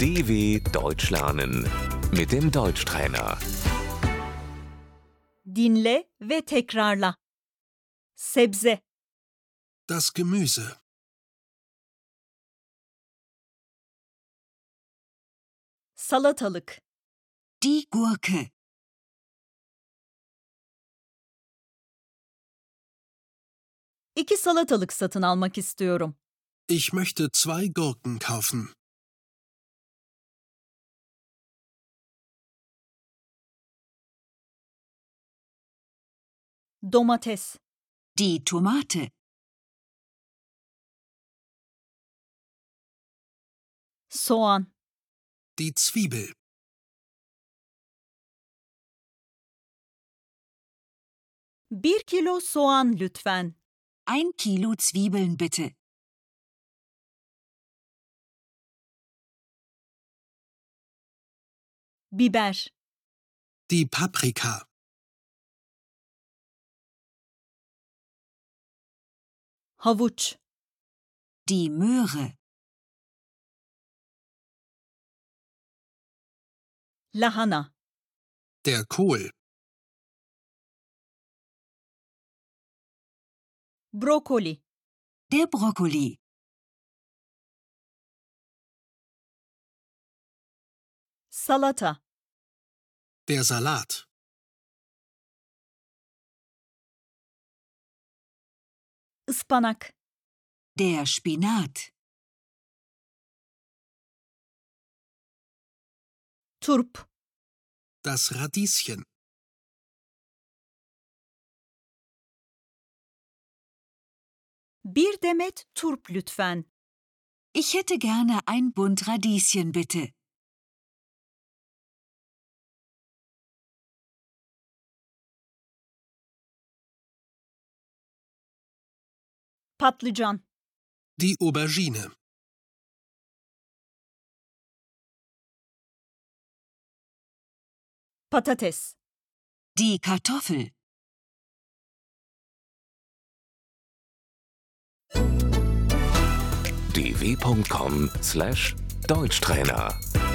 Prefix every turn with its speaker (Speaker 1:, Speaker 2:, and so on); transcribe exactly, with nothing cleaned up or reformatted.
Speaker 1: D W Deutsch lernen mit dem Deutschtrainer.
Speaker 2: Dinle ve tekrarla. Sebze,
Speaker 3: Das Gemüse.
Speaker 2: salatalık,
Speaker 4: Die Gurke.
Speaker 2: İki salatalık satın almak istiyorum.
Speaker 3: Ich möchte zwei Gurken kaufen.
Speaker 2: Domates,
Speaker 4: Die Tomate.
Speaker 2: soğan,
Speaker 3: Die Zwiebel.
Speaker 2: bir kilo soğan lütfen.
Speaker 4: Ein Kilo Zwiebeln bitte.
Speaker 2: Biber,
Speaker 3: Die Paprika.
Speaker 2: havuç,
Speaker 4: Die Möhre.
Speaker 2: lahana,
Speaker 3: Der Kohl.
Speaker 2: brokoli,
Speaker 4: Der Brokkoli.
Speaker 2: salata,
Speaker 3: Der Salat.
Speaker 2: ıspanak,
Speaker 4: Der Spinat.
Speaker 2: turp,
Speaker 3: Das Radieschen.
Speaker 2: bir demet turp lütfen.
Speaker 4: Ich hätte gerne ein Bund Radieschen bitte.
Speaker 2: Patlıcan,
Speaker 3: Die Aubergine.
Speaker 2: patates,
Speaker 4: Die Kartoffel.
Speaker 1: d w punkt com slash Deutschtrainer